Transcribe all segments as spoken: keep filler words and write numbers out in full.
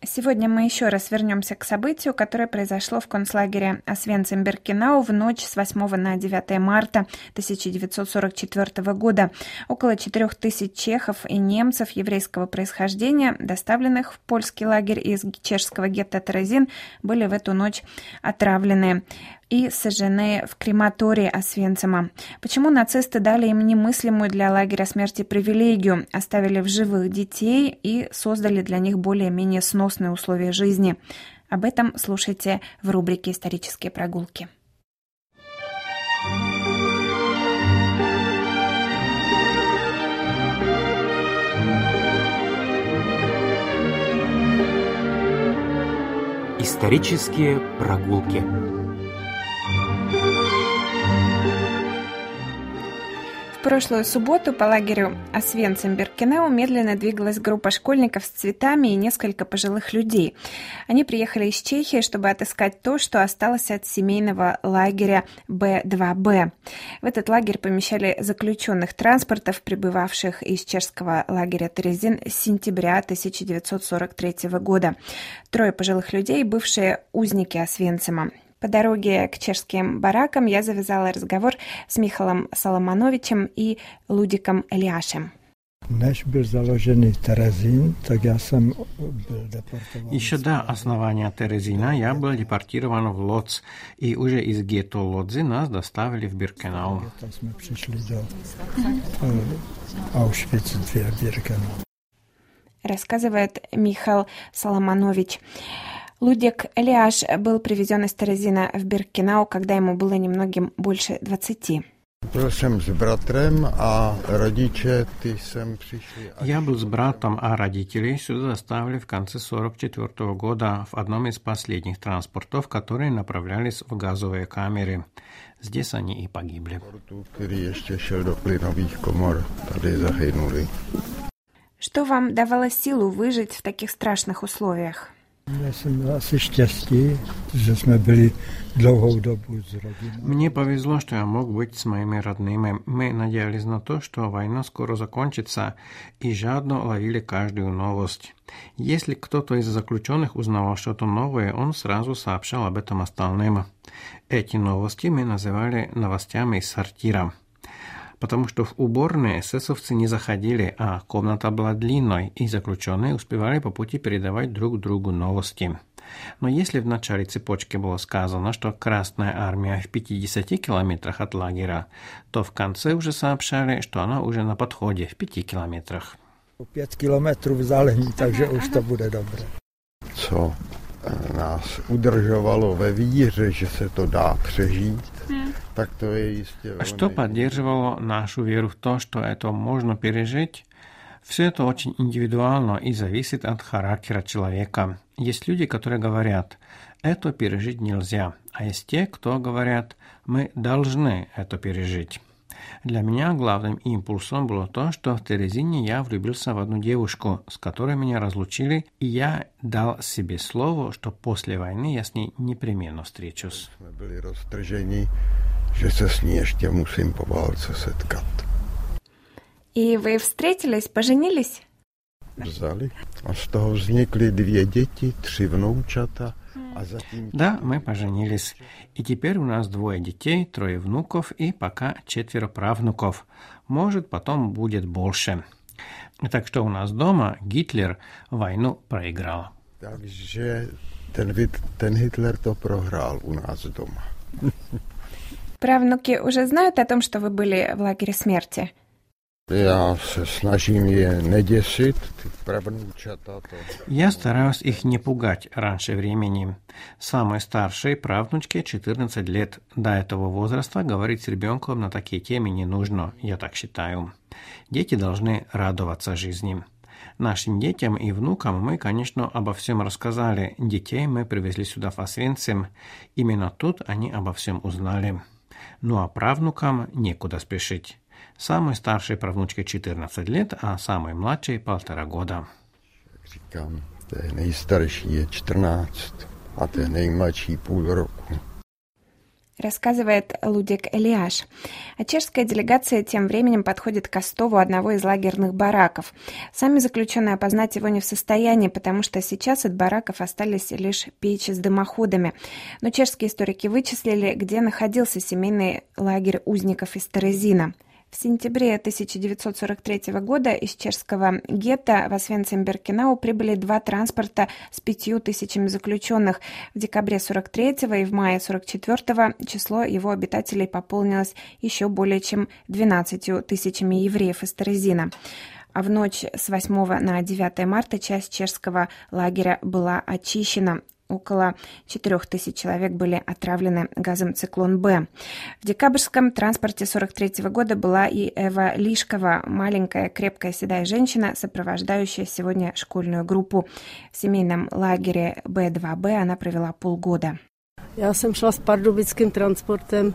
Сегодня мы еще раз вернемся к событию, которое произошло в концлагере Освенцим-Биркенау в ночь с восьмого на девятое марта тысяча девятьсот сорок четвёртого года. Около четырех тысяч чехов и немцев еврейского происхождения, доставленных в польский лагерь из чешского гетто Терезин, были в эту ночь отравлены и сожжены в крематории Освенцима. Почему нацисты дали им немыслимую для лагеря смерти привилегию, оставили в живых детей и создали для них более-менее сносные условия жизни? Об этом слушайте в рубрике «Исторические прогулки». Исторические прогулки. В прошлую субботу по лагерю Освенцим-Биркенау медленно двигалась группа школьников с цветами и несколько пожилых людей. Они приехали из Чехии, чтобы отыскать то, что осталось от семейного лагеря Бэ два Бэ. В этот лагерь помещали заключенных транспортов, прибывавших из чешского лагеря Терезин с сентября тысяча девятьсот сорок третьего года. Трое пожилых людей, бывшие узники Освенцима. По дороге к чешским баракам я завязала разговор с Михалом Соломоновичем и Людиком Eliášem. Еще до основания Терезина я был депортирован в Лодз, и уже из гетто Лодзи нас доставили в Биркенау. Рассказывает Михал Соломонович. Людик Eliáš был привезен из Терезина в Биркенау, когда ему было немногим больше двадцати. Я был с братом, а родителей сюда доставили в конце сорок четвёртого года в одном из последних транспортов, которые направлялись в газовые камеры. Здесь они и погибли. Что вам давало силу выжить в таких страшных условиях? Мне повезло, что я мог быть с моими родными. Мы надеялись на то, что война скоро закончится, и жадно ловили каждую новость. Если кто-то из заключенных узнавал что-то новое, он сразу сообщал об этом остальным. Эти новости мы называли новостями из сортира. Потому что в уборные эсэсовцы не заходили, а комната была длинной, и заключенные успевали по пути передавать друг другу новости. Но если в начале цепочки было сказано, что Красная Армия в пятидесяти километрах от лагеря, то в конце уже сообщали, что она уже на подходе в пяти километрах. Пять километров вздалení, takže už to bude dobré. Co nás udržovalo ve víře, že se to dá přežít, так то и А что поддерживало нашу веру в то, что это можно пережить? Все это очень индивидуально и зависит от характера человека. Есть люди, которые говорят, это пережить нельзя, а есть те, кто говорят, мы должны это пережить. Для меня главным импульсом было то, что в Терезине я влюбился в одну девушку, с которой меня разлучили, и я дал себе слово, что после войны я с ней непременно встречусь. Мы были roztrženi, že se s ní ještě musím po válce setkat. И вы встретились, поженились? Vzali. A z toho vznikly dvě děti, tři vnoučata. А затем... Да, мы поженились. И теперь у нас двое детей, трое внуков и пока четверо правнуков. Может, потом будет больше. Так что у нас дома Гитлер войну проиграл. Takže ten, ten Hitler to prohrál u nás дома. Правнуки уже знают о том, что вы были в лагере смерти? Я се snažím je neděsit, ty pravnoučata. Я стараюсь их не пугать раньше времени. Самой старшей правнучке четырнадцать лет. До этого возраста говорить с ребенком на такие темы не нужно, я так считаю. Дети должны радоваться жизни. Нашим детям и внукам мы, конечно, обо всем рассказали. Детей мы привезли сюда в Освенцим. Именно тут они обо всем узнали. Ну а правнукам некуда спешить. Самой старшей правнучке четырнадцать лет, а самой младшей полтора года. Říkám, té nejstarší je čtrnáct a té nejmladší půl roku. рассказывает Лудек Элиаш. А чешская делегация тем временем подходит к остову одного из лагерных бараков. Сами заключенные опознать его не в состоянии, потому что сейчас от бараков остались лишь печи с дымоходами. Но чешские историки вычислили, где находился семейный лагерь узников из Терезина. В сентябре тысяча девятьсот сорок третьего года из чешского гетто в Освенцим-Биркенау прибыли два транспорта с пятью тысячами заключенных. В декабре сорок третьего и в мае сорок четвертого число его обитателей пополнилось еще более чем двенадцатью тысячами евреев из Терезина. А в ночь с восьмого на девятое марта часть чешского лагеря была очищена. Около четырех тысяч человек были отравлены газом «Циклон-Б». В декабрьском транспорте сорок третьего года была и Эва Лишкова, маленькая, крепкая, седая женщина, сопровождающая сегодня школьную группу. В семейном лагере Бэ два Бэ она провела полгода. Я сам шла с пардубицким транспортом.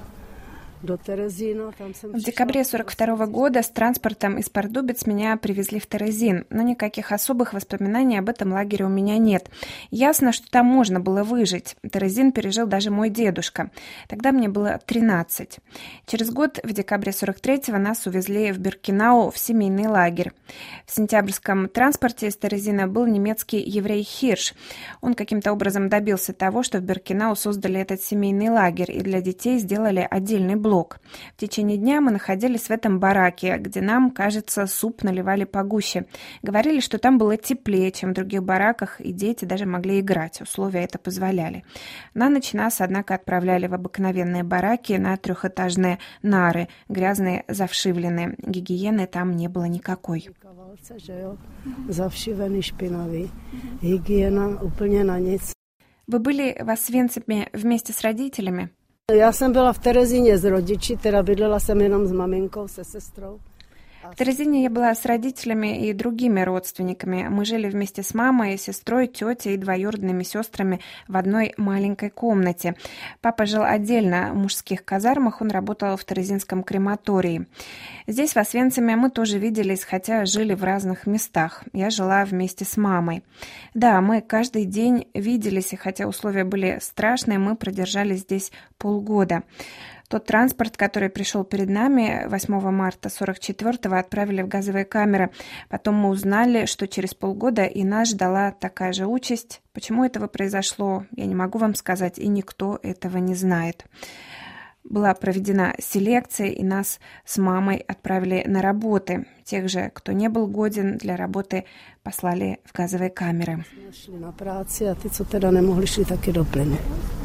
В декабре сорок второго года с транспортом из Пардубиц меня привезли в Терезин, но никаких особых воспоминаний об этом лагере у меня нет. Ясно, что там можно было выжить. Терезин пережил даже мой дедушка. Тогда мне было тринадцать. Через год, в декабре сорок третьего, нас увезли в Биркенау в семейный лагерь. В сентябрьском транспорте из Терезина был немецкий еврей Хирш. Он каким-то образом добился того, что в Биркенау создали этот семейный лагерь и для детей сделали отдельный блок. В течение дня мы находились в этом бараке, где нам, кажется, суп наливали погуще. Говорили, что там было теплее, чем в других бараках, и дети даже могли играть. Условия это позволяли. На ночь нас, однако, отправляли в обыкновенные бараки на трехэтажные нары, грязные, завшивленные. Гигиены там не было никакой. Завшивленный, шпиновый. Гигиена úplně na nic. Вы были в Освенциме вместе с родителями? Já jsem byla v Terezíně s rodiči, teda bydlela jsem jenom s maminkou, se sestrou. В Терезине я была с родителями и другими родственниками. Мы жили вместе с мамой, сестрой, тетей и двоюродными сестрами в одной маленькой комнате. Папа жил отдельно в мужских казармах, он работал в Терезинском крематории. Здесь, в Освенциме, мы тоже виделись, хотя жили в разных местах. Я жила вместе с мамой. Да, мы каждый день виделись, и хотя условия были страшные, мы продержались здесь полгода. Тот транспорт, который пришел перед нами восьмого марта сорок четвертого, отправили в газовые камеры. Потом мы узнали, что через полгода и нас ждала такая же участь. Почему этого произошло, я не могу вам сказать, и никто этого не знает. Была проведена селекция, и нас с мамой отправили на работы. Тех же, кто не был годен для работы, послали в газовые камеры. Шли на працу, а те, кто тогда не могли, шли таки до плена.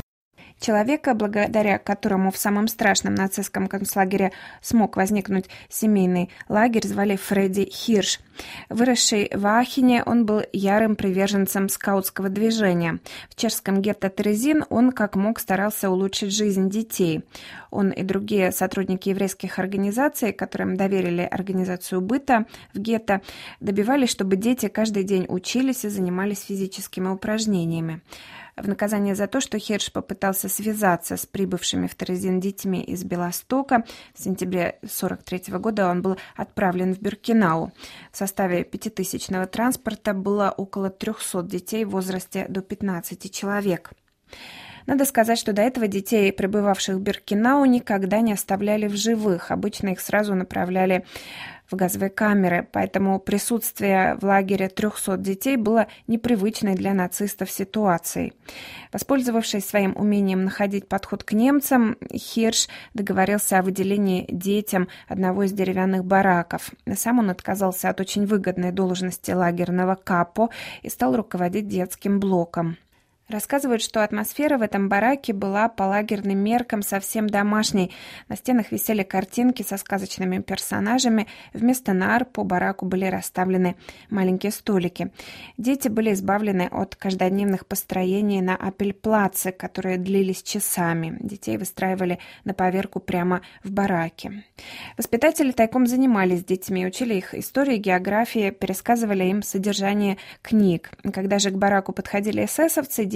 Человека, благодаря которому в самом страшном нацистском концлагере смог возникнуть семейный лагерь, звали Фредди Хирш. Выросший в Аахене, он был ярым приверженцем скаутского движения. В чешском гетто Терезин он как мог старался улучшить жизнь детей. Он и другие сотрудники еврейских организаций, которым доверили организацию быта в гетто, добивались, чтобы дети каждый день учились и занимались физическими упражнениями. В наказание за то, что Хирш попытался связаться с прибывшими в Терезин детьми из Белостока, в сентябре сорок третьего года он был отправлен в Биркенау. В составе пятитысячного транспорта было около трехсот детей в возрасте до пятнадцати человек. Надо сказать, что до этого детей, пребывавших в Биркенау, никогда не оставляли в живых. Обычно их сразу направляли в газовые камеры, поэтому присутствие в лагере трехсот детей было непривычной для нацистов ситуацией. Воспользовавшись своим умением находить подход к немцам, Хирш договорился о выделении детям одного из деревянных бараков. Сам он отказался от очень выгодной должности лагерного капо и стал руководить детским блоком. Рассказывают, что атмосфера в этом бараке была по лагерным меркам совсем домашней. На стенах висели картинки со сказочными персонажами. Вместо нар по бараку были расставлены маленькие столики. Дети были избавлены от каждодневных построений на Апельплаце, которые длились часами. Детей выстраивали на поверку прямо в бараке. Воспитатели тайком занимались с детьми, учили их истории, географии, пересказывали им содержание книг. Когда же к бараку подходили эсэсовцы, дети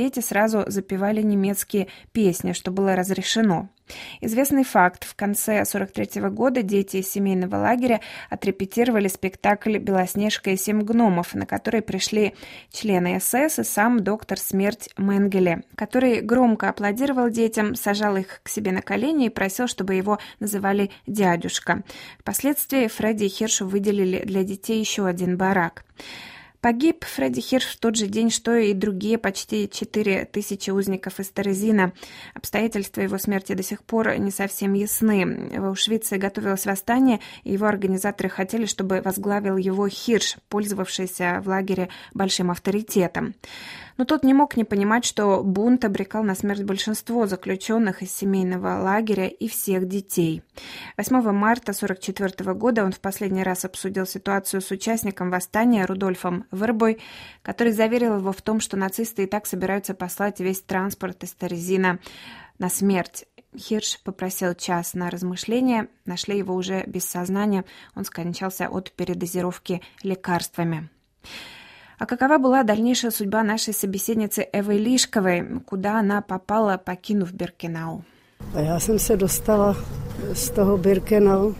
дети сразу запевали немецкие песни, что было разрешено. Известный факт. В конце сорок третьего года дети из семейного лагеря отрепетировали спектакль «Белоснежка и семь гномов», на который пришли члены эс эс и сам доктор Смерть Менгеле, который громко аплодировал детям, сажал их к себе на колени и просил, чтобы его называли «дядюшка». Впоследствии Фредди Хиршу выделили для детей еще один барак. Погиб Фредди Хирш в тот же день, что и другие почти четыре тысячи узников из Терезина. Обстоятельства его смерти до сих пор не совсем ясны. В Аушвице готовилось восстание, и его организаторы хотели, чтобы возглавил его Хирш, пользовавшийся в лагере большим авторитетом. Но тот не мог не понимать, что бунт обрекал на смерть большинство заключенных из семейного лагеря и всех детей. восьмого марта сорок четвёртого года он в последний раз обсудил ситуацию с участником восстания Рудольфом Вербой, который заверил его в том, что нацисты и так собираются послать весь транспорт из Терезина на смерть. Хирш попросил час на размышление, нашли его уже без сознания, он скончался от передозировки лекарствами. А какова была дальнейшая судьба нашей собеседницы Эвы Лишковой, куда она попала, покинув Биркенау? Я jsem se dostala z toho Birkenau.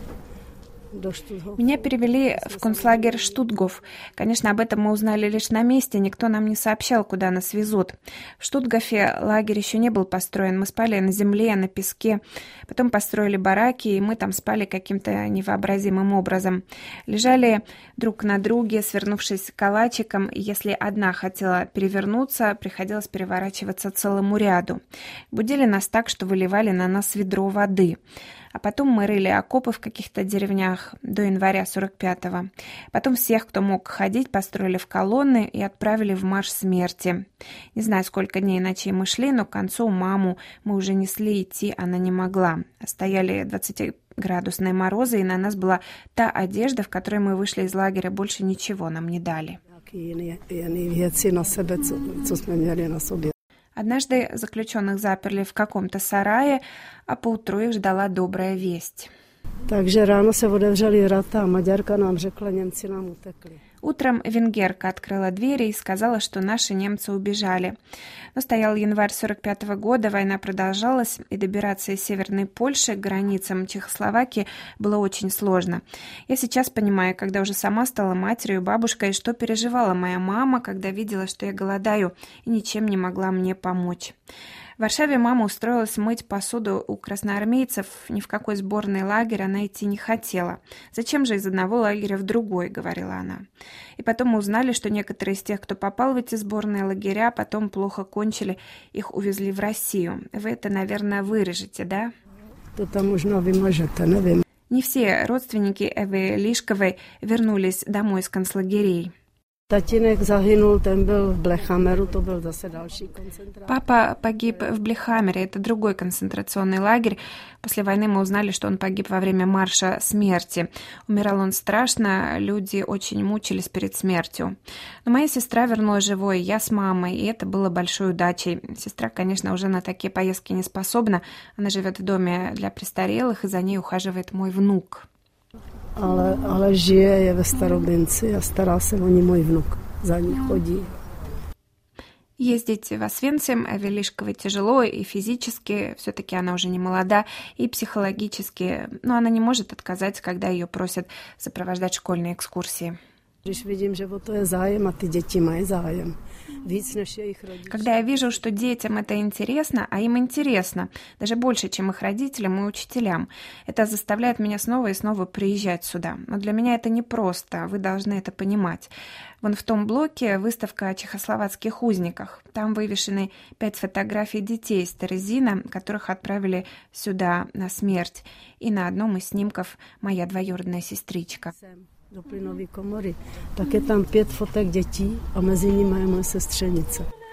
Меня перевели в концлагерь Штутгоф. Конечно, об этом мы узнали лишь на месте, никто нам не сообщал, куда нас везут. В Штутгофе лагерь еще не был построен, мы спали на земле, на песке. Потом построили бараки, и мы там спали каким-то невообразимым образом. Лежали друг на друге, свернувшись калачиком, и если одна хотела перевернуться, приходилось переворачиваться целому ряду. Будили нас так, что выливали на нас ведро воды. А потом мы рыли окопы в каких-то деревнях до января сорок пятого. Потом всех, кто мог ходить, построили в колонны и отправили в марш смерти. Не знаю, сколько дней и ночей мы шли, но к концу маму мы уже несли, идти она не могла. Стояли двадцатиградусные морозы, и на нас была та одежда, в которой мы вышли из лагеря, больше ничего нам не дали. Однажды заключенных заперли в каком-то сарае, а поутру их ждала добрая весть. Takže ráno se otevřely vrata a Maďarka nám řekla, Němci nám utekli. Утром венгерка открыла двери и сказала, что наши немцы убежали. Но стоял январь сорок пятого года, война продолжалась, и добираться из Северной Польши к границам Чехословакии было очень сложно. Я сейчас понимаю, когда уже сама стала матерью, бабушкой, что переживала моя мама, когда видела, что я голодаю, и ничем не могла мне помочь. В Варшаве мама устроилась мыть посуду у красноармейцев. Ни в какой сборный лагерь она идти не хотела. «Зачем же из одного лагеря в другой?» — говорила она. И потом мы узнали, что некоторые из тех, кто попал в эти сборные лагеря, потом плохо кончили, их увезли в Россию. Вы это, наверное, вырежете, да? Это можно выможете, не Не все родственники Эвы Лишковой вернулись домой из концлагерей. Tatínek zahynul, ten byl v Blechameru, to byl zase další koncentrát. Папа погиб в Блехамере, это другой концентрационный лагерь. После войны мы узнали, что он погиб во время марша смерти. Умирал он страшно, люди очень мучились перед смертью. Но моя сестра вернулась живой, я с мамой, и это было большой удачей. Сестра, конечно, уже на такие поездки не способна. Она живет в доме для престарелых, и за ней ухаживает мой внук. Ale, ale žije, je ve Starobinci a stará se o ní můj vnuk. Za ní chodí. Ездить в Освенцим Эве Лишковой тяжело и физически, все-таки она уже не молода, и психологически, но она не может отказать, когда ее просят сопровождать школьные экскурсии. Když vidím, že o to je zájem a ty děti mají zájem. Víc než jejich rodiče. Когда я вижу, что детям это интересно, а им интересно, даже больше, чем их родителям и учителям, это заставляет меня снова и снова приезжать сюда. Но для меня это непросто, вы должны это понимать. Вон в том блоке выставка о чехословацких узниках. Там вывешены пять фотографий детей из Терезина, которых отправили сюда на смерть. И на одном из снимков моя двоюродная сестричка. Do plynové komory, tak je tam pět fotek dětí a mezi nimi je moje sestřenice.